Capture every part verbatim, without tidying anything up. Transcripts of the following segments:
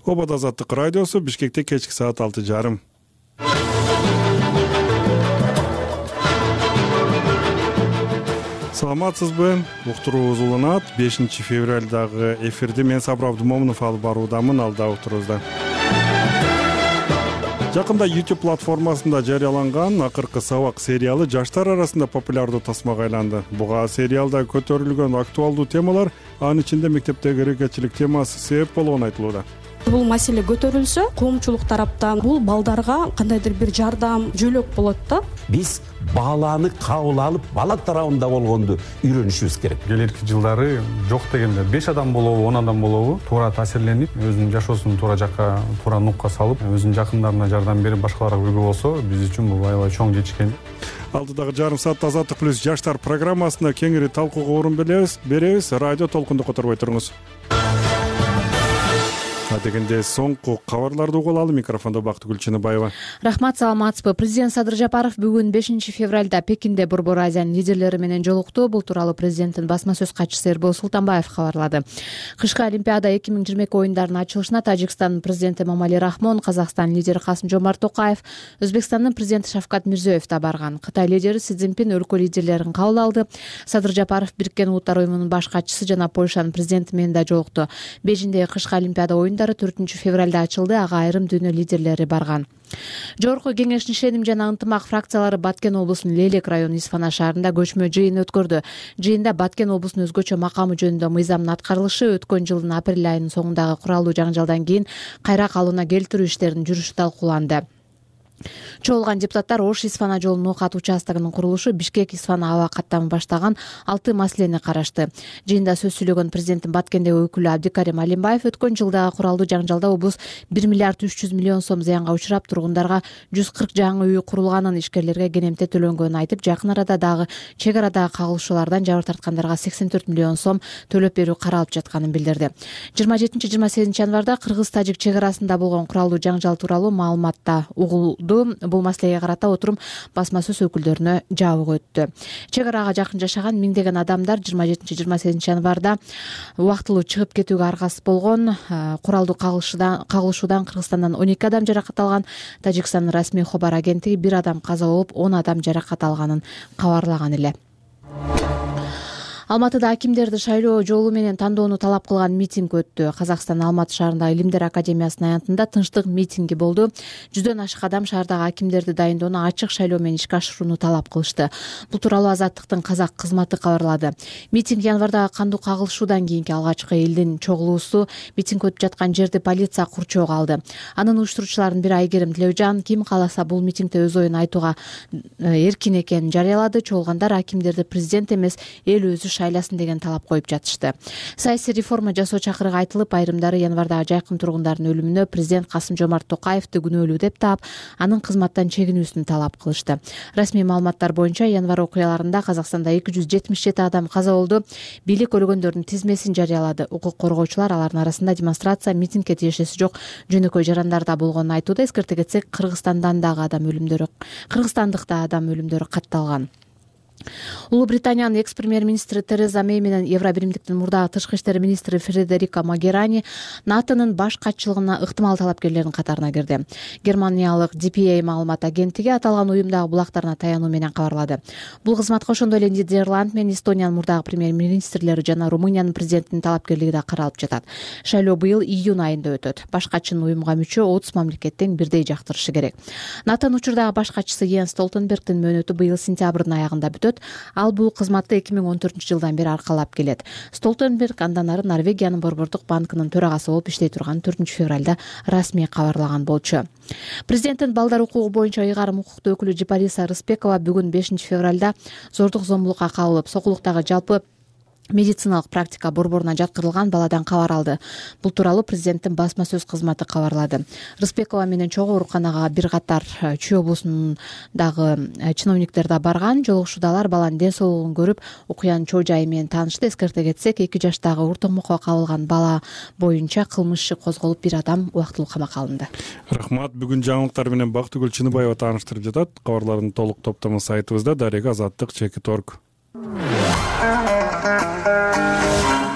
Обод Азаттык радиосу, Бишкекте кечки саат алты жарым. Саламатсызбы? Уктуруубуз уланат. бешинчи февралдагы эфирди мен Сабыр Абдумомунов алып баруудамын, алда уктуруубузда. Жакында YouTube платформасында жарыяланган акыркы сабак сериалы жаштар арасында популярдуу тасмага айланды. Буга сериалда көтөрүлгөн актуалдуу темалар, анын ичинде мектептеги эркечилик темасы себеп болгону айтылууда. Бул маселе көтөрүлсө, коомчулук тараптан бул балдарга кандайдыр бир жардам, жөлөк болот да. Биз баалааны кабыл алып, бала тарабында болгонду үйрөнүшүбүз керек. Келерки жылдары жок дегенде беш адам болобу, он адам болобу туура таасирленип, өзүнүн жашоосун туура жакка, туура нукка салып, өзүнүн жакындарына жардам берип, башкаларга үлгү болсо, биз үчүн бул аябай чоң жетишкен. Алдыдагы жарым саатта Азаттык плюс жаштар программасында кеңири талкууга орун беребиз. Радио толкунду которбой туруңуз. Дегенде соңку кабарларды угулалы. Микрофондо Бактыгүл Чыныбаева. Рахмат, саламатсызбы. Президент Садыр Жапаров бүгүн бешинчи февралда Пекинде Борбор Азиянын лидерлери менен жолукту. Бул тууралуу президенттин басма сөз катчысы Эрбол Султанбаев кабарлады. Кышкы Олимпиада эки миң жыйырма эки оюндарынын ачылышына Тажикстандын президенти Эмомали Рахмон, Казакстандын лидери Касым-Жомарт Токаев, Өзбекстандын президенти Шавкат Мирзиёев да барган. Кытай лидери Си Цзиньпин өлкө лидерлерин кабыл алды. Садыр Жапаров Бириккен Улуттар уюмунун баш катчысы жана Польшанын президенти менен да жолукту. Бейжиндеги кышкы Олимпиада оюндары төртүнчү февралда ачылды. Ага айрым дүйнө лидерлери барган. Жогорку кеңештин ишеним жана ынтымак фракциялары Баткен облусунун Лелек району Исфана шаарында көчмө жыйын өткөрдү. Жыйында Баткен облусунун өзгөчө макамы жөнүндө мыйзамдын аткарылышы, өткөн жылдын апрель айынын соңундагы куралдуу жаңжалдан кийин кайра калыбына келтирүү иштеринин жүрүшү талкууланды. Чогулган депутаттар Ош-Исфана жолунун Нокат участогунун курулушу, Бишкек-Исфана аба каттамы баштаган алты маселени карашты. Жыйында сөз сүйлөгөн президенттин Баткендеги өкүлү Абдикарим Алимбаев өткөн жылдагы куралдуу жаңжалда облус бир миллиард үч жүз миллион сом зыянга учурап, тургундарга жүз кырк жаңы үй курулганын, ишкерлерге кенемте төлөнгөнүн айтып, жакын арада дагы чек арадагы кагылышуулардан жабыр тарткандарга сексен төрт миллион сом төлөп берүү каралып жатканын билдирди. жыйырма жетинчи жыйырма сегизинчи январда Кыргыз-Тажик чек арасында болгон куралдуу жаңжал тууралуу маалыматта угулду. Бул маселеге карата отурум басма сөз өкүлдөрүнө жабык өттү. Чек арага жакын жашаган миңдеген адамдар жыйырма жетинчи жыйырма сегизинчи январда убактылуу чыгып кетүүгө аргасыз болгон. Куралдуу кагылышуудан Кыргызстандан он эки адам жаракат алган. Тажикстандын расмий кабар агенттиги бир адам каза болуп, он адам жаракат алганын кабарлаган эле. Алматыда акимдерди шайлоо жолу менен тандоону талап кылган митинг өттү. Казакстандын Алматы шаарындагы Илимдер академиясынын аянтында тынчтык митинги болду. Жүздөн ашык адам шаардагы акимдерди дайындоону, ачык шайлоо менен ишке ашырууну талап кылышты. Бул тууралуу Азаттыктын казак кызматы кабарлады. Митинг январдагы кандуу кагылышуудан кийинки алгачкы элдин чогулуусу. Митинг өтүп жаткан жерди полиция курчоого алды. Анын уюштуруучуларынын бири Айгерим Тилеужан ким кааласа бул митингде өз оюн айтууга эркин экенин жарыялады. Чогулгандар акимдерди президент эмес, эл өзү шайласын деген талап коюп жатышты. Саясий реформа жасоо чакырыгы айтылып, айрымдары январдагы жайкын тургундардын өлүмүнө президент Касым-Жомарт Токаевди күнөөлүү деп таап, анын кызматтан чегинүүсүн талап кылышты. Расмий маалыматтар боюнча январ окуяларында Казакстанда эки жүз жетимиш жети адам каза болду. Бийлик өлгөндөрдүн тизмесин жарыялады. Укук коргоочулар алардын арасында демонстрация, митингге тиешеси жок жөнөкөй жарандар да болгонун айтууда. Эскерте кетсек, Кыргызстандан дагы адам өлүмдөрү, Кыргызстандыкта адам өлүмдөрү катталган. Улуу Британиянын экс-премьер-министри Тереза Мэй менен Евробиримдиктин мурдагы тышкы иштер министри Фредерика Могерани НАТОнун баш катчылыгына ыктымал талапкерлердин катарына кирди. Германиялык ди пи эй маалымат агенттиги аталган уюмдагы булактарына таянуу менен кабарлады. Бул кызматка ошондой эле Нидерланд менен Эстониянын мурдагы премьер-министрлери жана Румыниянын президентинин талапкерлиги да каралып жатат. Шайлоо быйыл июнь айында өтөт. Баш катчынын уюмга мүчө отуз мамлекеттен бирдей жактырышы керек. НАТОнун учурдагы баш катчысы Йенс Столтенбергдин мөөнөтү быйыл сентябрдын аягында бүтөт. Ал бул кызматты эки миң он төртүнчү жылдан бери аркалап келет. Столтенберг андан ары Норвегиянын Борбордук банкынын төрагасы болуп иштей турганын төртүнчү февралда расмий кабарлаган болчу. Президенттин балдар укугу боюнча ыйгарым укуктуу өкүлү Жипариса Рыспекова бүгүн бешинчи февралда зордук зомбулукка кабылып, Сокулуктагы жалпы медициналык практика борборуна жаткырылган баладан кабар алды. Бул тууралуу президенттин басма сөз кызматы кабарлады. Рыспекова менен чогуу ооруканага бир катар Чүй облусундагы чиновниктер да барган. Жолугушууда алар баланын ден соолугун көрүп, окуянын чоо жайы менен таанышты. Эскерте кетсек, эки жаштагы уртомокко кабылган бала боюнча кылмыш иши козголуп, бир адам убактылуу камакка алынды. Рахмат. Бүгүн жаңылыктар менен Бактыгүл Чыныбаева тааныштырып жатат. Кабарлардын толук топтому сайтыбызда дарек азаттык чекит точка орг.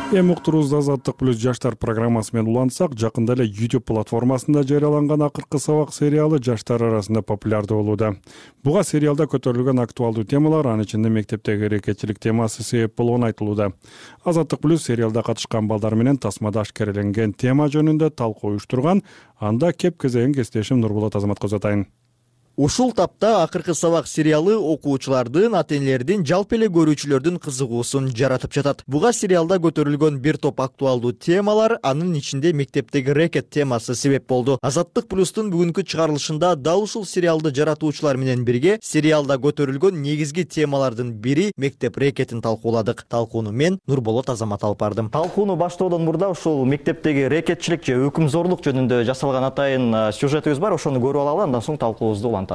Эми уктуруубузду Азаттык плюс жаштар программасы менен улантсак, жакында эле YouTube платформасында жарыяланган акыркы сабак сериалы жаштар арасында популярдуу болууда. Буга сериалда көтөрүлгөн актуалдуу темалар, анын ичинде мектептеги эркечилик темасы себеп болгону айтылууда. Азаттык плюс сериалда катышкан балдар менен тасмада ашкереленген тема жөнүндө талкуу уюштурган. Анда кеп кезегин кесиптешим Нурболот Азаматка узатайын. Ушул тапта акыркы сабак сериалы окуучулардын, ата-энелердин, жалпы эле көрүүчүлөрдүн кызыгуусун жаратып жатат. Буга сериалда көтөрүлгөн бир топ актуалдуу темалар, анын ичинде мектептеги рэкет темасы себеп болду. Азаттык плюстун бүгүнкү чыгарылышында дал ушул сериалды жаратуучулар менен бирге сериалда көтөрүлгөн негизги темалардын бири мектеп рэкетин талкууладык. Талкууну мен Нурболот Азамат алып бардым. Талкууну баштоодон мурда ушул мектептеги рэкетчилик же өкүмзорлук жөнүндө жасалган атайын сюжетибиз бар, ошону көрүп алалы, андан соң талкуубузду улантабыз.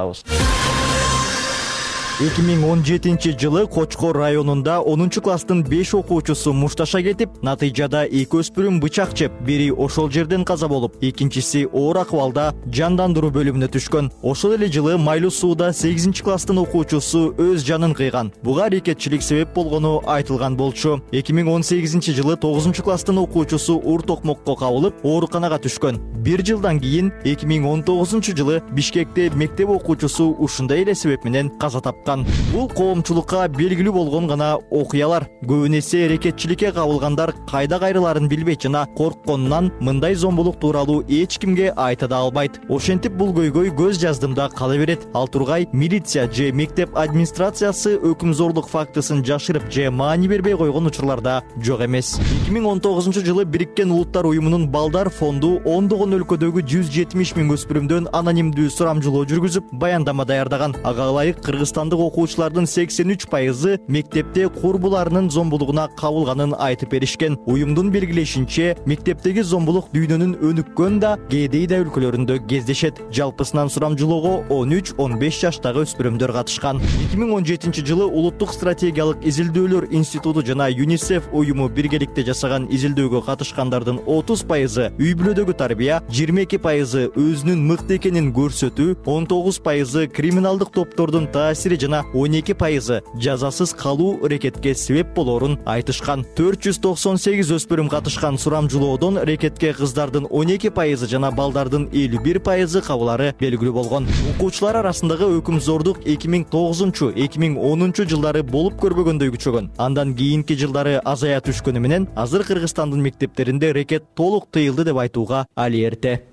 эки миң он жетинчи жылы Кочкор районунда онунчу класстын беш окуучусу мушташа кетип, натыйжада эки өспүрүм бычак жеп, бири ошол жерден каза болуп, экинчиси оор акыбалда жандандыруу бөлүмүнө түшкөн. Ошол эле жылы Майлуу сууда сегизинчи класстын окуучусу өз жанын кыйган. Буга аракетчилик себеп болгону айтылган болчу. эки миң он сегизинчи жылы тогузунчу класстын окуучусу уур токмокко кабылып, ооруканага түшкөн. Бир жылдан кийин эки миң он тогузунчу жылы Бишкекте мектеп окуучусу ушундай эле себеп менен каза тапкан. Бул коомчулукка белгилүү болгон гана окуялар. Көбүн эсе эрекетчиликке кабылгандар кайда кайрыларын билбейт жана коркконунан мындай зомбулук тууралуу эч кимге айта да албайт. Ошентип бул көйгөй көз жаздымда кала берет. Ал тургай милиция же мектеп администрациясы өкүмзорлук фактысын жашырып же маани бербей койгон учурларда жок эмес. эки миң он тогузунчу жылы Бириккен Улуттар уюмунун балдар фонду ондогон өлкөдөгү жүз жетимиш миң өспүрүмдөн анонимдүү сурамжылоо жүргүзүп, баяндама даярдаган. Ага ылайык Кыргызстандык окуучулардын сексен үч пайызы мектепте курбуларынын зомбулугуна кабылганын айтып беришкен. Уюмдун белгилешинче, мектептеги зомбулук дүйнөнүн өнүккөн да, кээдей да өлкөлөрүндө кездешет. Жалпысынан сурамжылоого он үч он беш жаштагы өспүрүмдөр катышкан. эки миң он жетинчи жылы Улуттук стратегиялык изилдөөлөр институту жана ЮНИСЕФ уюму биргеликте жасаган изилдөөгө катышкандардын отуз пайызы үй бүлөдөгү тарбия, жыйырма эки пайызы өзүнүн мыкты экенин көрсөтүү, он тогуз пайызы криминалдык топтордун таасири жана он эки пайызы жазасыз калуу рэкетке себеп болорун айтышкан. төрт жүз токсон сегиз өспүрүм катышкан сурамжылоодон рэкетке кыздардын он эки пайызы жана балдардын элүү бир пайызы кабылары белгилүү болгон. Окуучулар арасындагы өкүмзордук эки миң тогузунчу эки миң онунчу жылдары болуп көрбөгөндөй күчөгөн. Андан кийинки жылдары азая түшкөнү менен азыр Кыргызстандын мектептеринде рэкет толук тыйылды деп айтууга али эрте.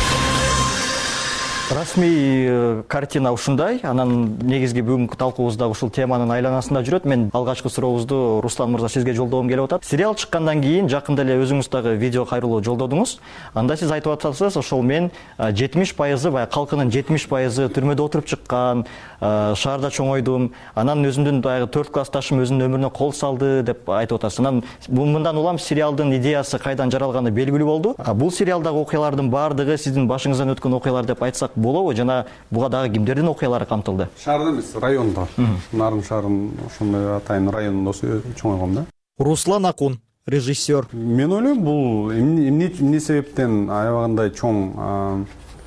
Расмий картина ушундай. Анан негизги бүгүнкү талкуубузда ушул теманын айланасында жүрөт. Мен алгачкы сурообузду Руслан мырза сизге жолдогум келип атат. Сериал чыккандан кийин жакында эле өзүңүз дагы видео кайрылуу жолдодуңуз. Анда сиз айтып атасыз, ошол мен жетимиш пайызы, баягы калкынын жетимиш пайызы түрмөдө отуруп чыккан, шаарда чоңойдум. Анан өзүмдүн баягы төрт классташым өзүнүн өмүрүнө кол салды деп айтып атасыз. Анан мындан улам сериалдын идеясы кайдан жаралганы белгилүү болду. Бул сериалдагы окуялардын баардыгы сиздин башыңыздан өткөн окуялар деп айтсак болобу, жана буга дагы кимдердин окуялары камтылды? Шаарда эмес, райондо. Нарым шаарынын ошондой атайын районунда чоңойгом да. Руслан Акун, режиссер. Мен ойлойм, бул эмне себептен аябагандай чоң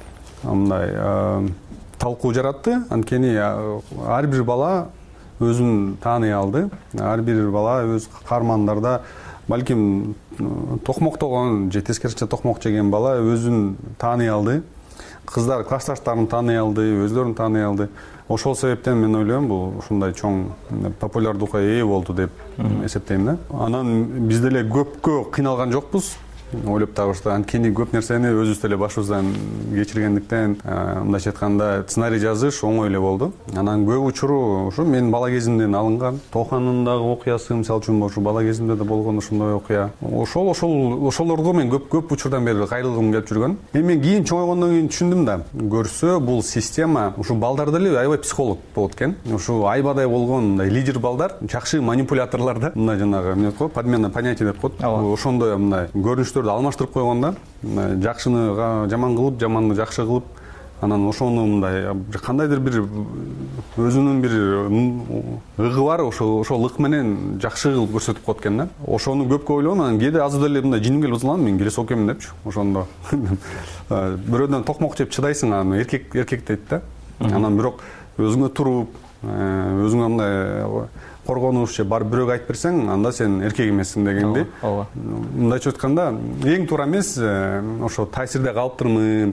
мындай талкуу жаратты. Анткени ар бир бала өзүн тааный алды. Ар бир бала өз каармандарда, балким токмоктогон же тескерисинче токмок жеген бала өзүн тааный алды. Кыздар классташтарын тааный алды, өздөрүн тааный алды. Ошол себептен мен ойлойм, бул ушундай чоң популярдуулукка ээ болду деп эсептейм да. Анан биз деле көпкө кыйналган жокпуз. Ойлоп табышты. Анткени көп нерсени өзүбүз деле башыбыздан кечиргендиктен, мындайча айтканда, сценарий жазыш оңой эле болду. Анан көп учуру ушу мен бала кезимден алынган. Тоханындагы окуясы, мисалы үчүн, ушу бала кезимде да болгон ушундай окуя. Ошол ошол ошолорго мен көп көп учурдан бери кайрылгым келип жүргөн. Эми мен кийин чоңойгондон кийин түшүндүм да. Көрсө, бул система ушу балдар деле аябай психолог болот экен. Ушу айбадай болгон мындай лидер балдар, жакшы манипуляторлор да. Мындай жанагы эмне коет, подмена понятий деп коет. Ошондой мындай көрүнүштөр алмаштырып койгонда, жакшыны жаман кылып, жаманды жакшы кылып, анан ошону мындай кандайдыр бир өзүнүн бир ыгы бар, ошо ошол ык менен жакшы кылып көрсөтүп коет экен да. Ошону көпкө ойлогом, анан кээде азыр деле мындай жиним келип узулган, мен келе сокемин депчи. Ошондо бирөөдөн токмок жеп чыдайсың, анан эркек эркек дейт да. Анан бирок өзүңө туруп, өзүңө мындай коргонуш же барып бирөөгө айтып берсең, анда сен эркек эмессиң дегенди. Ооба. Мындайча айтканда, эң туура эмес ошо таасирде калыптырмын,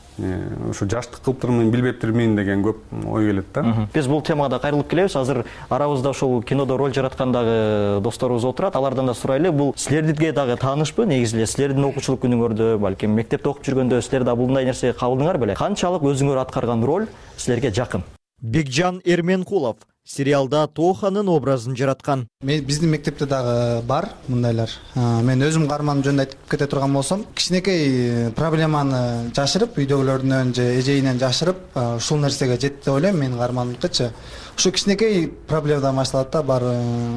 ошо жаштык кылыптырмын, билбептирмин деген көп ой келет да. Биз бул темага да кайрылып келебиз. Азыр арабызда ушул кинодо роль жараткандагы досторубуз отурат. Алардан да сурайлы. Бул силерге дагы таанышпы? Негизи эле силердин окуучулук күнүңөрдө, балким мектепте окуп жүргөндө силер да булдай нерсеге кабылдыңар беле? Канчалык өзүңөр аткарган роль силерге жакын? Бекжан Эрменкулов сериалда Тооханын образын жараткан. Биздин мектепте дагы бар мындайлар. Мен өзүм каарманым жөнүндө айтып кете турган болсом, кичинекей проблеманы жашырып, үйдөгүлөрдөн же эжейинен жашырып, ушул нерсеге жетти деп ойлойм. Менин каарманымчы. Ушу кичинекей проблемадан башталат да, бар.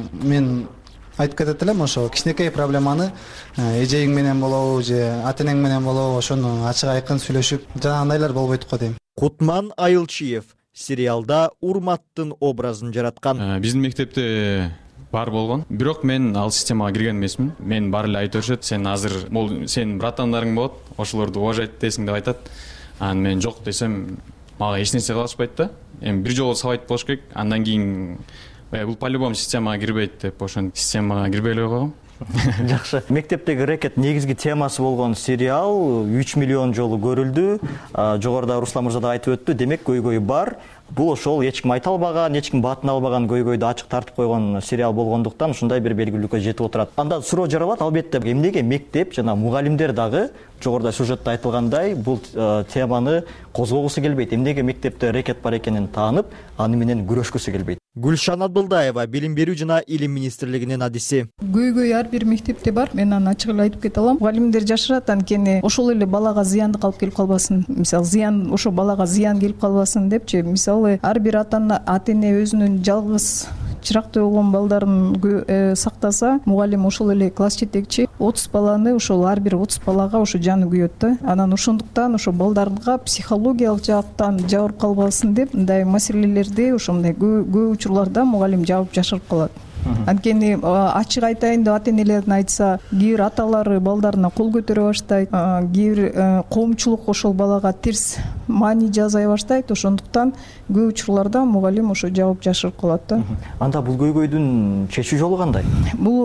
Мен айтып кетет элем, ошо кичинекей проблеманы эжеиң менен болобу же ата-энең менен болобу, ошону ачык айкын сүйлөшүп, жанагындайлар болбойт го дейм. Кутман Айылчиев сериалда Урматтын образын жараткан. Биздин мектепте бар болгон. Бирок мен ал системага кирген эмесмин. Мен бар эле айтып өтүшөт, сен азыр бул сенин братандарың болот, ошолорду уважать этесиң деп айтат. Анан мен жок десем, мага эч нерсе кылышпайт да. Эми бир жолу сабайт болуш керек. Андан кийин бул по-любому системага кирбейт деп ошон системага кирбей эле койгом. Жакшы. Мектептеги рэкет негизги темасы болгон сериал үч миллион жолу көрүлдү. Жогоруда Руслан мырза да айтып өттү. Демек көйгөй бар. Бул ошол эч ким айта албаган, эч ким баатын албаган көйгөйдү ачык тартып койгон сериал болгондуктан ушундай бир белгилүүлүккө жетип отурат. Андан суроо жаралат, албетте, эмнеге мектеп жана мугалимдер дагы жогоруда сюжетте айтылгандай бул теманы козгогусу келбейт? Эмнеге мектепте рэкет бар экенин таанып, аны менен күрөшкүсү келбейт? Гүлшан Абдылдаева, Билим берүү жана Илим министрлигинин адиси. Көйгөй ар бир мектепте бар. Мен аны ачык эле айтып кете алам. Мугалимдер жашырат, анткени ошол эле балага зыяндык алып келип калбасын. Мисалы, зыян ошо балага зыян келип калбасын депчи. Мисалы, ар бир ата-ана ата-эне өзүнүн жалгыз чыракты болгон балдарын сактаса, мугалим ошол эле класс жетекчи отуз баланы ошол ар бир отуз балага ошо жаны күйөт да. Анан ошондуктан ошо балдарга психологиялык жактан жабырып калбасын деп, мындай маселелерди ошондой көп учурларда мугалим жабып жашырып калат. Анткени ачык айтайын деп ата-энелердин айтса, кээ бир аталары балдарына кол көтөрө баштайт, кээ бир коомчулук ошол балага терс маани жасай баштайт. Ошондуктан көп учурларда мугалим ошо жабып жашырып калат да. Анда бул көйгөйдүн чечүү жолу кандай? Бул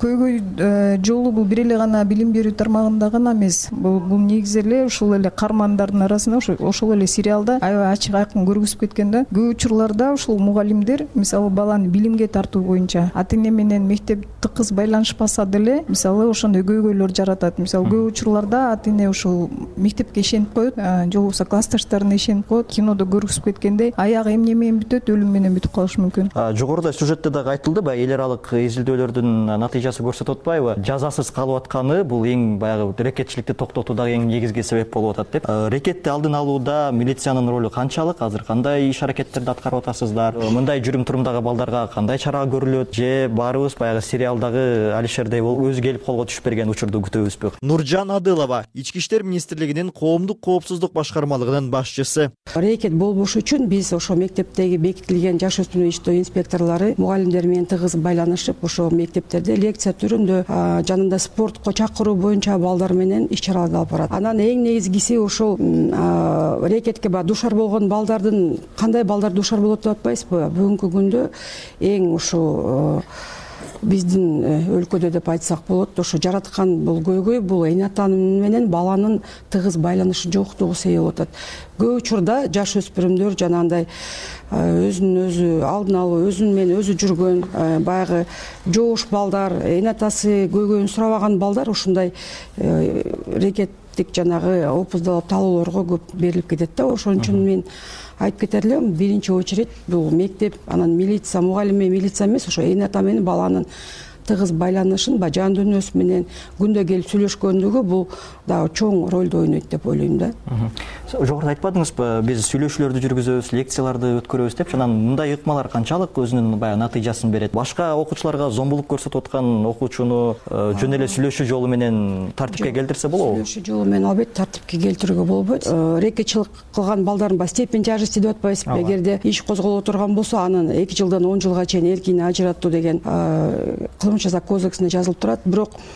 көйгөй жолу бул бир эле гана билим берүү тармагында гана эмес. Бул негизи эле ушул эле каармандардын арасында ошол эле сериалда аябай ачык айкын көргөзүп кеткен да. Көп учурларда ушул мугалимдер, мисалы, баланы билимге тартуу боюнча ата-эне менен мектеп тыкыз байланышпаса деле, мисалы, ошондой көйгөйлөр жаратат. Мисалы, көп учурларда ата-эне ушул мектепке ишенип коет, же болбосо классташтарына ишенип коет. Кинодо көргөзүп кеткендей, аягы эмне менен бүтөт, өлүм менен бүтүп калышы мүмкүн. Жогоруда сюжетте дагы айтылды, баягы эл аралык изилдөөлөрдүн натыйжасы көрсөтүп атпайбы? Жазасыз калып атканы бул эң баягы рэкетчиликти токтотуудагы эң негизги себеп болуп атат деп. Рэкетти алдын алууда милициянын ролу канчалык? Азыр кандай иш-аракеттерди аткарып атасыздар? Мындай жүрүм-турумдагы балдарга кандай чара көрүлөт? Же баарыбыз баягы сериалдагы Алишердей болуп өзү келип колго түшүп берген учурду күтөбүзбү? Нуржан Адылова, Ички иштер министрлигинин коомдук коопсуздук башкармалыгынын башчысы. Рэкет болбош үчүн биз ошо мектептеги бекитилген жаш өспүрүм иштөө инспекторлору мугалимдер менен тыгыз байланышып, ошо мектептерде лекция түрүндө жанында спортко чакыруу боюнча балдар менен иш-чараларды алып барат. Анан эң негизгиси ошол рэкетке душар болгон балдардын, кандай балдар душар болот деп атпайсызбы? Бүгүнкү күндө эң ошо биздин өлкөдө деп айтсак болот, ошо жараткан бул көйгөй бул эне ата менен баланын тыгыз байланышы жоктугу себеп болуп атат. Көп учурда жаш өспүрүмдөр жанагындай өзүн өзү алдын алуу, өзүн менен өзү жүргөн баягы жоош балдар, эне атасы көйгөйүн сурабаган балдар ушундай рэкеттик жанагы опуздалып талоолорго көп берилип кетет да. Ошон үчүн мен айтып кетер элем, биринчи очередь бул мектеп, анан милиция, мугалим менен милиция эмес, ошо эне ата менен баланын тыгыз байланышын, жан дүйнөсү менен күндө келип сүйлөшкөндүгү бул дагы чоң ролду ойнойт деп ойлойм да. Жогоруда айтпадыңызбы, биз сүйлөшүүлөрдү жүргүзөбүз, лекцияларды өткөрөбүз деп, анан мындай ыкмалар канчалык өзүнүн баягы натыйжасын берет? Башка окуучуларга зомбулук көрсөтүп аткан окуучуну жөн эле сүйлөшүү жолу менен тартипке келтирсе болобу? Сүйлөшүү жолу менен албетте тартипке келтирүүгө болбойт. Рэкетчилик кылган балдардын ба степень тяжести деп атпайсызбы? Эгерде иш козголо турган болсо, анын эки жылдан он жылга чейин эркине ажыратуу деген кылмыш жаза кодексинде жазылып турат. Бирок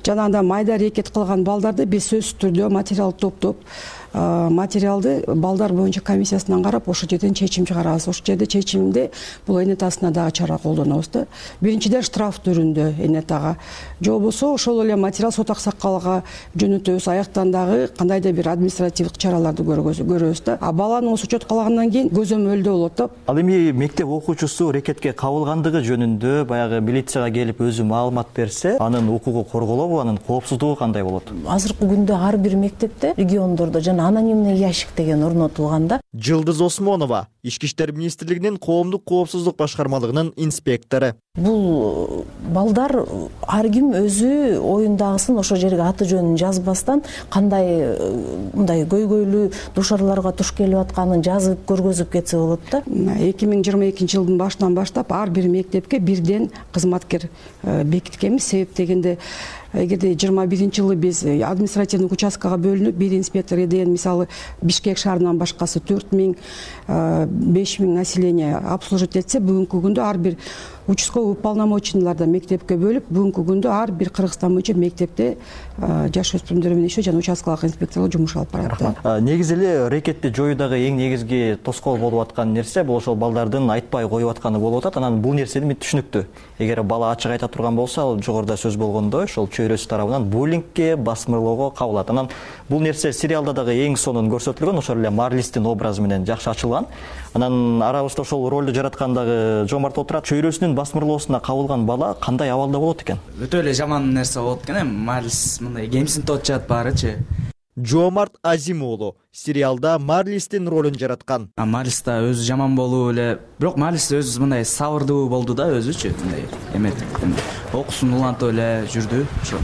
жанагындай майда аракет кылган балдарды биз сөзсүз түрдө материал топтоп материалды балдар боюнча комиссиясынан карап ошол жерден чечим чыгарабыз. Ошол жерде чечимде бул энетасына дагы чара колдонобуз да. Биринчиден штраф түрүндө энетага, же болбосо ошол эле материал сот аксакалга жөнөтөбүз, аяктан дагы кандайдыр бир административдик чараларды көрөбүз да. А баланы осы учетко алгандан кийин көзөмөлдөө болот да. Ал эми мектеп окуучусу рекетке кабылгандыгы жөнүндө баягы милицияга келип өзү маалымат берсе, анын укугу корголобу, анын коопсуздугу кандай болот? Азыркы күндө ар бир мектепте, региондордо жана анонимный ящик деген орнотулган да. Жылдыз Осмонова, Ички иштер министрлигинин коомдук коопсуздук башкармалыгынын инспектору. Бул балдар ар ким өзү оюндагысын ошол жерге аты жөнүн жазбастан кандай мындай көйгөйлүү душарларга туш келип атканын жазып көргөзүп кетсе болот да. эки миң жыйырма экинчи жылдын башынан баштап ар бир мектепке бирден кызматкер бекиткенбиз. Себеп дегенде эгерде жыйырма биринчи жылы биз административдик участкага бөлүнүп бир инспектор деген мисалы Бишкек шаарынан башкасы төрт миң беш миң население обслуживать этсе, бүгүнкү күндө ар бир участковый уполномоченныйларды мектепке бөлүп, бүгүнкү күндө ар бир Кыргызстан боюнча мектепте жаш өспүрүмдөр менен иштөө жана участкалык инспекторлор жумуш алып барат. Негизи эле рекетти жоюудагы эң негизги тоскоол болуп аткан нерсе бул ошол балдардын айтпай коюп атканы болуп атат. Анан бул нерсени мен түшүнүктүү. Эгер бала ачык айта турган болсо, ал жогоруда сөз болгондой, ошол чөйрөсү тарабынан буллингке, басмырлоого кабылат. Анан бул нерсе сериалда дагы эң сонун көрсөтүлгөн, ошол эле Марлистин образы менен жакшы ачылган. Анан арабызда ошол ролду жараткан дагы Жомарт отурат. Чөйрөсүнүн басмырлоосуна кабылган бала кандай абалда болот экен? Өтө эле жаман нерсе болот экен, эми Марлис мындай кемсинтип атышат баарычы. Жомарт Азим уулу сериалда Марлистин ролун жараткан. Марлис да өзү жаман болуп эле, бирок Марлис өзү мындай сабырдуу болду да, өзүчү мындай эметип, окуусун улантып эле жүрдү. Ошо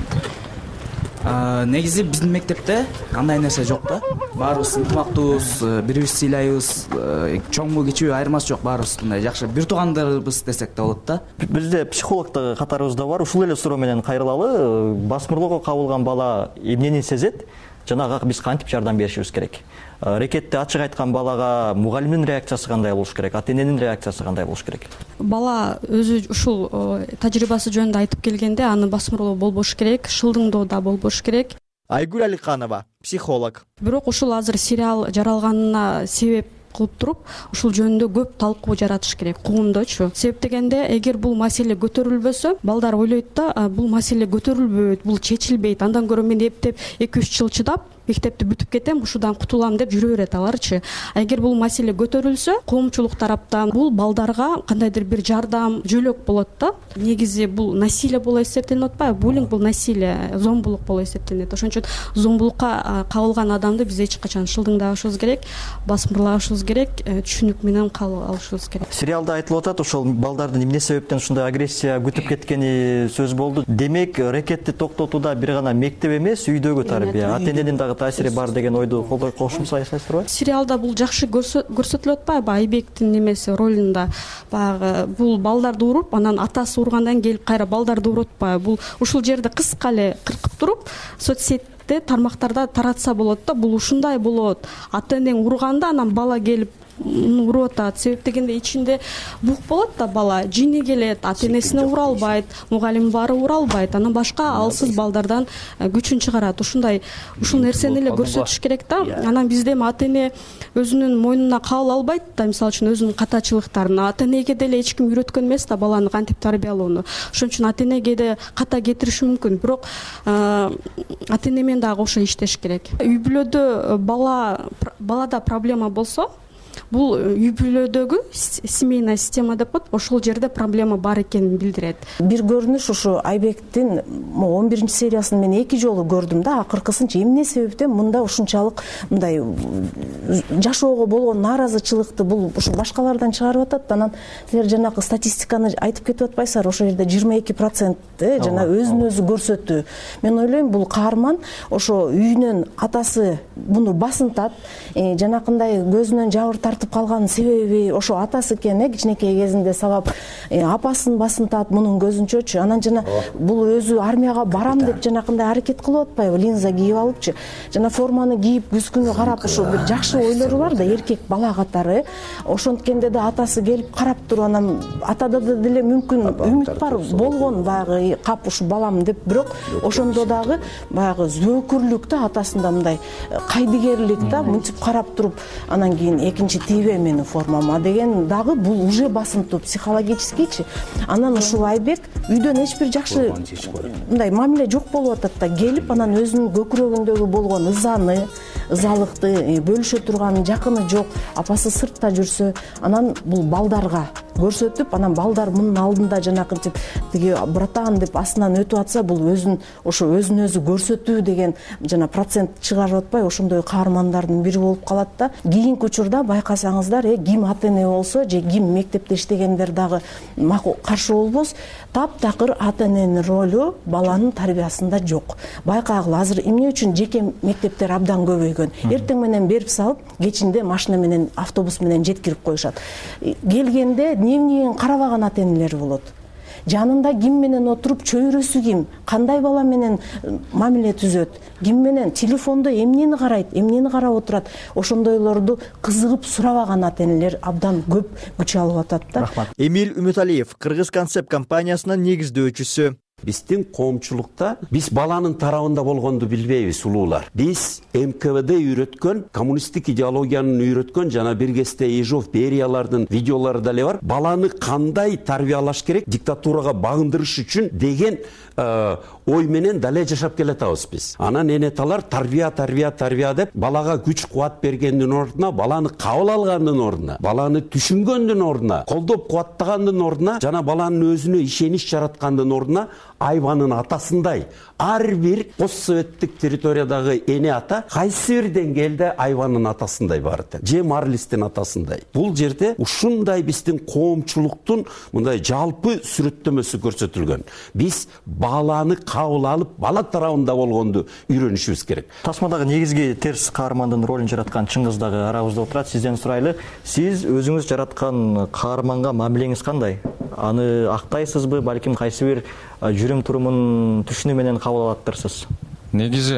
негизи биздин мектепте андай нерсе жок да. Баарыбыз ынтымактуубуз, бири-бирибизди сыйлайбыз, чоңбу кичүүбү айырмасы жок, баарыбыз мындай жакшы бир туугандарбыз десек да болот да. Бизде психолог дагы катарыбызда бар. Ушул эле суроо менен кайрылалы. Басмырлоого кабылган бала эмнени сезет? Жанагы биз кантип жардам беришибиз керек? Рекетти ачык айткан балага мугалимдин реакциясы кандай болуш керек? Ата-эненин реакциясы кандай болуш керек? Бала өзү ушул тажрыйбасы жөнүндө айтып келгенде аны басмырлоо болбош керек, шылдыңдоо да болбош керек. Айгүл Аликанова, психолог. Бирок ушул азыр сериал жаралганына себеп кылып туруп, ушул жөнүндө көп талкуу жаратыш керек коомдочу. Себеп дегенде, эгер бул маселе көтөрүлбөсө, балдар ойлойт да, бул маселе көтөрүлбөйт, бул чечилбейт. Андан көрө мен эптеп эки үч жыл чыдап мектепти бүтүп кетем, ушудан кутулам деп жүрө берет аларчы. Эгер бул маселе көтөрүлсө, коомчулук тараптан бул балдарга кандайдыр бир жардам, жөлөк болот да. Негизи бул насилие болуп эсептелип атпайбы? Буллинг бул насилие, зомбулук болуп эсептелет. Ошон үчүн зомбулукка кабылган адамды биз эч качан шылдыңдабышыбыз керек, басмырлашыбыз керек, түшүнүк менен кабыл алышыбыз керек. Сериалда айтылып атат, ошол балдардын эмне себептен ушундай агрессия күтүп кеткени сөз болду. Демек, рекетти токтотууда бир гана мектеп эмес, үйдөгү тарбия, ата-эненин дагы таасири бар деген ойду кошумча айтасызбы? Сериалда бул жакшы көрсөтүлүп атпайбы? Айбектин немеси ролунда баягы бул балдарды уруп, анан атасы ургандан келип кайра балдарды уруп атпайбы? Бул ушул жерде кыска эле кыркып туруп, соцсетте, тармактарда таратса болот да. Бул ушундай болот. Ата-энең урганда анан бала келип уруп атат. Себеп дегенде ичинде бук болот да, бала жини келет, ата-энесине ура албайт, мугалим баары ура албайт, анан башка алсыз балдардан күчүн чыгарат. Ушундай ушул нерсени эле көрсөтүш керек да. Анан бизде эми ата-эне өзүнүн мойнуна кабыл албайт да, мисалы үчүн өзүнүн катачылыктарын. Ата-энеге деле эч ким үйрөткөн эмес да баланы кантип тарбиялоону. Ошон үчүн ата-энеге да ката кетириши мүмкүн. Бирок ата-эне менен дагы ошо иштеш керек. Үй бүлөдө бала балада проблема болсо, бул үй бүлөдөгү семейная система деп коет, ошол жерде проблема бар экенин билдирет. Бир көрүнүш ушу Айбектин он биринчи сериясын мен эки жолу көрдүм да, акыркысынчы эмне себептен мында ушунчалык мындай жашоого болгон нааразычылыкты бул ушу башкалардан чыгарып атат. Анан силер жанагы статистиканы айтып кетип атпайсыздар, ошол жерде жыйырма эки процент жана өзүн өзү көрсөтүү. Мен ойлойм, бул каарман ошо үйүнөн атасы буну басынтат, жанакындай көзүнөн жабыр тартып тартып калганын себеби ошо атасы экен, э кичинекей кезинде сабап апасын басын таат мунун көзүнчөчү. Анан жана бул өзү армияга барам деп жанакындай аракет кылып атпайбы, линза кийип алыпчы. Жана форманы кийип күз күнү карап ошо бир жакшы ойлору бар да, эркек бала катары. Ошонткенде да атасы келип карап туруп, анан атада деле мүмкүн үмүт бар болгон, баягы кап ушу балам деп, бирок ошондо дагы баягы зөөкүрлүк да атасында, мындай кайдыгерлик да, мынтип карап туруп, анан кийин экинчи тийбе менин формама деген дагы бул уже басынтуу психологическийчи. Анан ушул Айбек үйдөн эч бир жакшы мындай мамиле жок болуп атат да, келип анан өзүнүн көкүрөгүндөгү болгон ызаны, ызалыкты бөлүшө турган жакыны жок, апасы сыртта жүрсө, анан бул балдарга көрсөтүп, анан балдар мунун алдында жанакынтип тиги братан деп астынан өтүп атса, бул өзүн ошо өзүн өзү көрсөтүү деген жана процент чыгарып атпай, ошондой каармандардын бири болуп калат да. Кийинки учурда байкасаңыздар, э ким ата эне болсо же ким мектепте иштегендер дагы макул каршы болбос, таптакыр ата эненин ролу баланын тарбиясында жок. Байкагыла азыр эмне үчүн жеке мектептер абдан көбөйгөн. Эртең менен берип салып, кечинде машина менен, автобус менен жеткирип коюшат. Келгенде дневнигин карабаган ата энелер болот. Жанында ким менен отуруп, чөйрөсү ким, кандай бала менен мамиле түзөт, ким менен телефондо эмнени карайт, эмнени карап отурат, ошондойлорду кызыгып сурабаган ата энелер абдан көп күч алып атат да. Рахмат. Эмил Үмүталиев, Кыргыз концепт компаниясынын негиздөөчүсү. Биздин коомчулукта биз баланын тарабында болгонду билбейбиз, улуулар. Биз эм ка вэ дэ үйрөткөн, коммунисттик идеологиянын үйрөткөн, жана бир кезде Ежов, Бериялардын видеолору дале бар. Баланы кандай тарбиялаш керек, диктатурага багындырыш үчүн деген ой менен дале жашап келатабыз биз. Анан энеталар тарбия, тарбия, тарбия деп балага күч кубат бергендин ордуна, баланы кабыл алгандын ордуна, баланы түшүнгөндүн ордуна, колдоп кубаттагандын ордуна, жана баланын өзүнө ишенич жараткандын ордуна айбанын атасындай ар бир постсоветтик территориядагы эне ата кайсы бир деңгээлде айбанын атасындай бар экен, же Марлистин атасындай. Бул жерде ушундай биздин коомчулуктун мындай жалпы сүрөттөмөсү көрсөтүлгөн. Биз баланы кабыл алып, бала тарабында болгонду үйрөнүшүбүз керек. Тасмадагы негизги терс каармандын ролун жараткан Чыңгыз дагы арабызда отурат. Сизден сурайлы, сиз өзүңүз жараткан каарманга мамилеңиз кандай? Аны актайсызбы, балким кайсы бир жүрүм турумун түшүнүү менен кабыл алаттырсыз? Негизи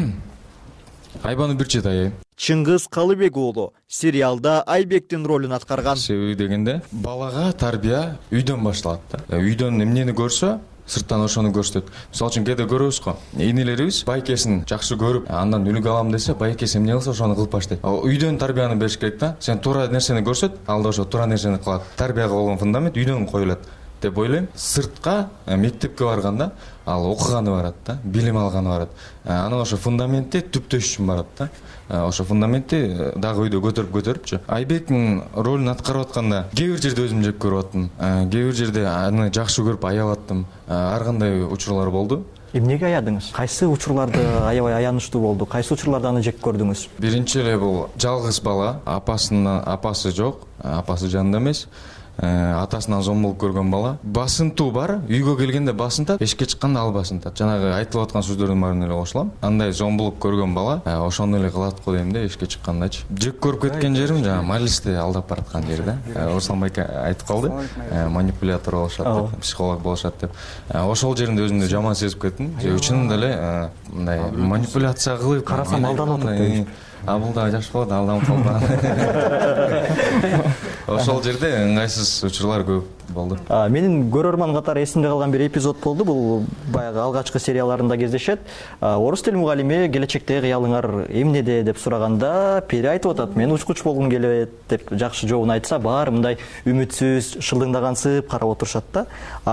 Айбаны бир чет аяйм. Чыңгыз Калыбек уулу сериалда Айбектин ролун аткарган. Себеби дегенде, балага тарбия үйдөн башталат да. Үйдөн эмнени көрсө, сырттан ошону көрсөтөт. Мисалы үчүн кээде көрөбүз го, энелерибиз байкесин жакшы көрүп, андан үлгү алам десе, байкеси эмне кылса ошону кылып баштайт. Үйдөн тарбияны бериш керек да. Сен туура нерсени көрсөт, ал да ошо туура нерсени кылат. Тарбияга болгон фундамент үйдөн коюлат деп ойлойм. Сыртка мектепке барганда ал окуганы барат да, билим алганы барат. Анан ошо фундаментти түптөш үчүн барат да. Ошо фундаментти дагы үйдө көтөрүп көтөрүпчү. Айбектин ролун аткарып атканда кээ бир жерде өзүм жек көрүп аттым. Кээ бир жерде аны жакшы көрүп аябап аттым. Ар кандай учурлар болду. Эмнеге аядыңыз? Кайсы учурларды аябай аянычтуу болду? Кайсы учурларда аны жек көрдүңүз? Биринчи эле бул жалгыз бала, апасынын апасы жок, апасы жанында эмес. Атасынан зомбулук көргөн бала. Басынтуу бар, үйгө келгенде басынтат, эшикке чыкканда ал басынтат. Жанагы айтылып аткан сөздөрдүн баарына эле кошулам. Андай зомбулук көргөн бала ошону эле кылат го дейм да, эшикке чыккандачы. Жек көрүп кеткен жерим жана Марлисти алдап бараткан жер да. Руслан байке айтып калды, манипулятор болушат деп, психолог болушат деп. Ошол жеринде өзүмдү жаман сезип кеттим. Чынында эле мындай манипуляция кылып карасам алданып атат. А бул да жаш болот, алданып калды. Ошол жерде ыңгайсыз учурлар көп болду. Менин көрөрман катары эсимде калган бир эпизод болду. Бул баягы алгачкы серияларында кездешет. Орус тил мугалими келечектеги кыялыңар эмнеде деп сураганда, Пери айтып атат, мен учкуч болгум келет деп жакшы жообун айтса, баары мындай үмүтсүз, шылдыңдагансып карап отурушат да.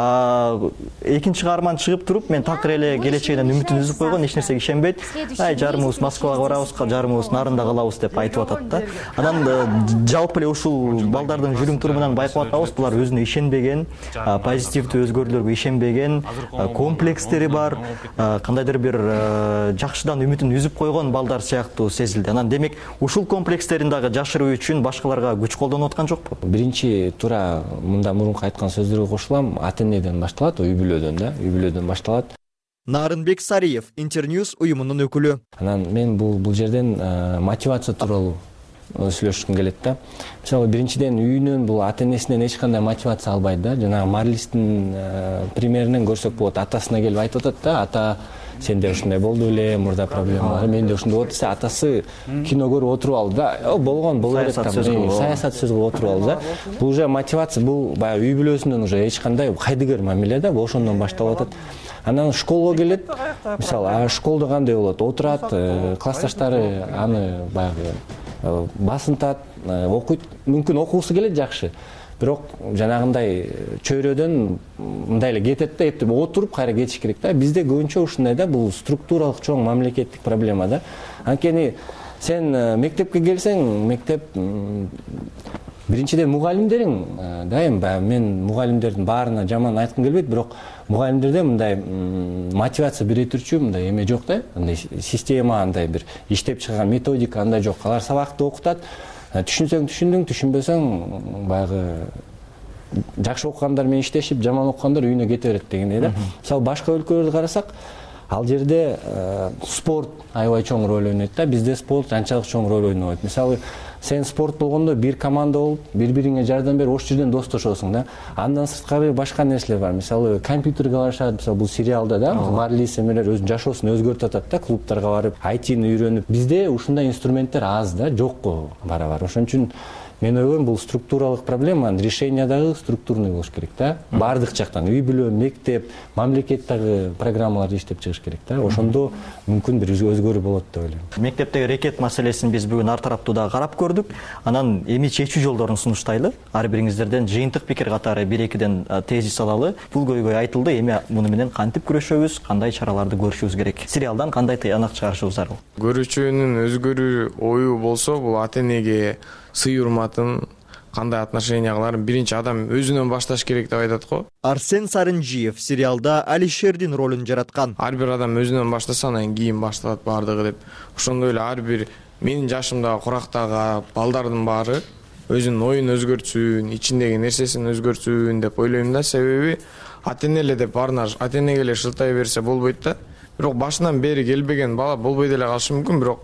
Экинчи каарман чыгып туруп, мен такыр эле келечегинен үмүтүн үзүп койгон, эч нерсеге ишенбейт. Ай, жарымыбыз Москвага барабыз, жарымыбыз нарында калабыз деп айтып атат да. Анан жалпы эле ушул балдардын жүрүм турумунан байкап атабыз, булар өзүнө ишенбеген, позитивдүү өзгөрүүлөргө ишенбеген, комплекстери бар, кандайдыр бир жакшыдан үмүтүн үзүп койгон балдар сыяктуу сезилди. Анан демек ушул комплекстерин дагы жашыруу үчүн башкаларга күч колдонуп аткан жокпу? Биринчи туура мында мурунку айткан сөздөргө кошулам, ата энеден башталат, үй бүлөдөн да, үй бүлөдөн башталат. Нарынбек Сариев, Интерньюз уюмунун өкүлү. Анан мен бул бул жерден мотивация тууралуу сүйлөшкүм келет да. Мисалы биринчиден үйүнөн бул ата энесинен эч кандай мотивация албайт да. Жанагы Марлистин примеринен көрсөк болот. Атасына келип айтып атат да, ата сенде ушундай болду эле, мурда проблема бар, менде ушундай болот десе, атасы кино көрүп отуруп алды да. Болгон боло берет там, саясат сөз кылып отуруп алды да. Бул уже мотивация, бул баягы үй бүлөсүнөн уже эч кандай кайдыгер мамиле да, ошондон башталып атат. Анан школго келет. Мисалы, школдо кандай болот? Отурат, классташтары аны баягы басынтат, окуйт, мүмкүн окуусу келет жакшы. Бирок жанагындай чөйрөдөн мындай эле кетет да, эптеп отуруп кайра кетиш керек да. Бизде көбүнчө ушундай да, бул структуралык чоң мамлекеттик проблема да. Анткени сен мектепке келсең, мектеп биринчиден мугалимдериң, дайым мен мугалимдердин баарына жаман айткым келбейт, бирок мугалимдерде мындай мотивация бере турчу мындай эме жок да, андай система, андай бир иштеп чыган методика андай жок. Алар сабакты окутат, түшүнсөң түшүндүң, түшүнбөсөң баягы жакшы окугандар менен иштешип, жаман окугандар үйүнө кете берет дегендей да. Мисалы башка өлкөлөрдү карасак, ал жерде спорт аябай чоң роль ойнойт да. Бизде спорт анчалык чоң роль ойнобойт. Мисалы сен спорт болгондо бир команда болуп, бири-бириңе жардам берип, ошол жерден достошосуң да. Андан сырткары башка нерселер бар. Мисалы компьютерге барышат, мисалы бул сериалда да, Марлис эмелер өзүнүн жашоосун өзгөртүп атат да, клубтарга барып, ай тини үйрөнүп. Бизде ушундай инструменттер аз да, жокко барабар. Ошон үчүн мен ойлойм, бул структуралык проблема, решение дагы структурный болуш керек да. Бардык жактан үй бүлө, мектеп, мамлекет дагы программаларды иштеп чыгыш керек да. Ошондо мүмкүн бир өзгөрүү болот деп ойлойм. Мектептеги рекет маселесин биз бүгүн ар тараптуу дагы карап көрдүк. Анан эми чечүү жолдорун сунуштайлы. Ар бириңиздерден жыйынтык пикир катары бир-экиден тезис алалы. Бул көйгөй айтылды. Эми муну менен кантип күрөшөбүз, кандай чараларды көрүшүбүз керек? Сериалдан кандай тыянак чыгарышыбыз зарыл? Көрүүчүнүн өзгөрүү ою болсо, бул ата энеге сый урматын, кандай отношения кыларын биринчи адам өзүнөн башташ керек деп айтат го. Арсен Сарынжиев сериалда Алишердин ролун жараткан. Ар бир адам өзүнөн баштаса, анан кийин башталат баардыгы деп. Ошондой эле ар бир менин жашымдагы курактагы балдардын баары өзүнүн оюн өзгөртсүн, ичиндеги нерсесин өзгөртсүн деп ойлойм да. Себеби ата эне эле деп баарына ата энеге эле шылтай берсе болбойт да. Бирок башынан бери келбеген бала болбой деле калышы мүмкүн, бирок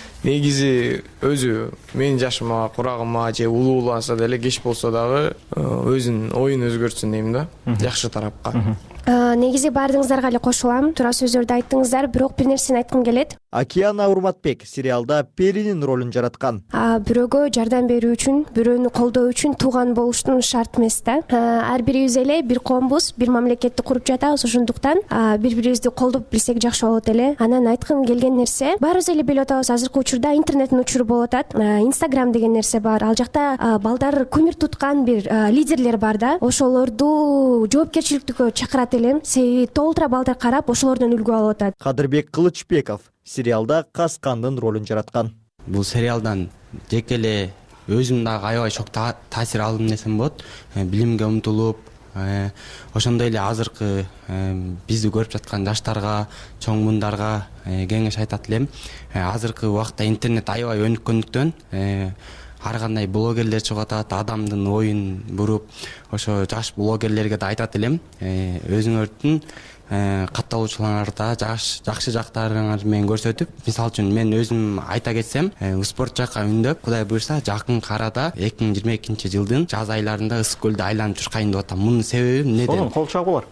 негизи өзү менин жашыма, курагыма же улууланса деле, кеч болсо дагы өзүнүн оюн өзгөртсүн дейм да, жакшы тарапка. Негизи баардыгыңыздарга эле кошулам, туура сөздөрдү айттыңыздар, бирок бир нерсени айткым келет. Акияна Урматбек сериалда Перинин ролун жараткан. Бирөөгө жардам берүү үчүн, бирөөнү колдоо үчүн тууган болуштун шарт эмес да. Ар бирибиз эле бир коомбуз, бир мамлекетти куруп жатабыз, ошондуктан бири-бирибизди колдоп билсек жакшы болот эле. Анан айткым келген нерсе, баарыбыз эле билип атабыз, азыркы учурда интернеттин учуру болуп атат. Инстаграм деген нерсе бар. Ал жакта балдар күмүр туткан бир лидерлер бар да. Ошолорду жоопкерчиликтүү чакырат элем. Себеби толтура балдар карап, ошолордон үлгү алып атат. Кадырбек Кылычбеков сериалда Каскандын ролун жараткан. Бул сериалдан жеке эле өзүм дагы аябай чоң таасир алдым десем болот. Билимге умтулуп, ошондой эле азыркы бизди көрүп жаткан жаштарга, чоң мундарга кеңеш айтат элем. Азыркы убакта интернет аябай өнүккөндүктөн ар кандай блогерлер чыгып атат, адамдын оюн буруп, ошо жаш блогерлерге да айтат элем, өзүңөрдүн катталуучуларда жакшы жактарыңар менен көрсөтүп, мисалы үчүн мен өзүм айта кетсем, спорт жакка үндөп, Кудай буйрса, жакын арада эки миң жыйырма экинчи жылдын жаз айларында Ысык көлдү айланып жүркайын деп атам. Мунун себеби эмнеде? Сонун кол чабуулар.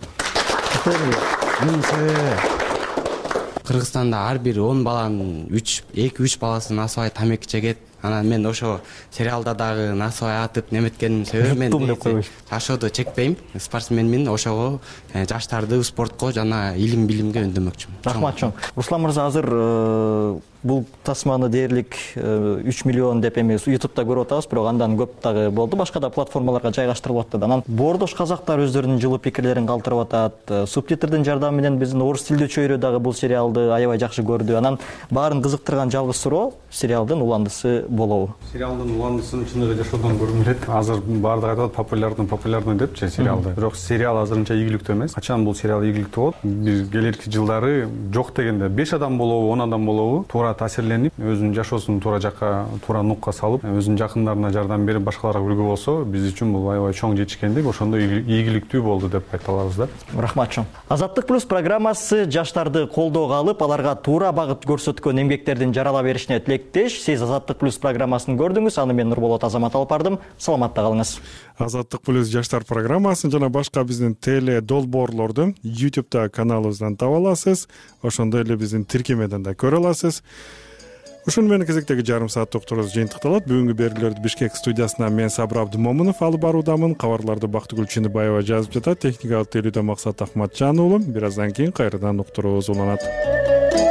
Мунун себеби Кыргызстанда ар бир он баланын эки үч баласы насыбай тамеки чегет. Анан мен ошо сериалда дагы насыбай атып неметкеним себеби мен жашоодо чекпейм, спортсменмин, ошого жаштарды спортко жана илим билимге үндөмөкчүмүн. Рахмат чоң. Руслан мырза, азыр бул тасманы дээрлик үч миллион деп эми ютубта көрүп атабыз, бирок андан көп дагы болду, башка да платформаларга жайгаштырылып атты. Анан боордош казактар өздөрүнүн жылуу пикирлерин калтырып атат. Субтитрдин жардамы менен биздин орус тилдүү чөйрө дагы бул сериалды аябай жакшы көрдү. Анан баарын кызыктырган жалгыз суроо, сериалдын уландысы болобу? Сериалдын уландысын чыныгы жашоодон көргүм келет. Азыр баардыгы айтат популярный популярный депчи сериалды. Бирок сериал азырынча ийгиликтүү эмес. Качан бул сериал ийгиликтүү болот? Биз келерки жылдары жок дегенде беш адам болобу, он адам болобу, туура туура таасирленип өзүнүн жашоосун туура жакка туура нукка салып өзүнүн жакындарына жардам берип башкаларга үлгү болсо биз үчүн бул аябай чоң жетишкендик, ошондо ийгиликтүү болду деп айта алабыз да. Рахмат чоң. Азаттык плюс программасы жаштарды колдоого алып, аларга туура багыт көрсөткөн эмгектердин жарала беришине тилектеш. Сиз Азаттык плюс программасын көрдүңүз, аны мен Нурболот Азамат алып бардым. Саламатта калыңыз. Азаттык плюс жаштар программасын жана башка биздин теле долбоорлорду YouTube'да каналыбыздан таба аласыз. Ошондой эле биздин тиркемеден да көрө аласыз. Ушуну менен кезектеги жарым саат уктурубуз жыйынтыкталат. Бүгүнкү берүүлөрдү Бишкек студиясынан мен Сабыр Абдымомунов алып баруудамын. Кабарларды Бактыгүл Чыныбаева жазып жатат. Техникалык тейлөөдө Максат Ахматжан уулу. Бир аздан кийин кайрадан уктуруубуз уланат.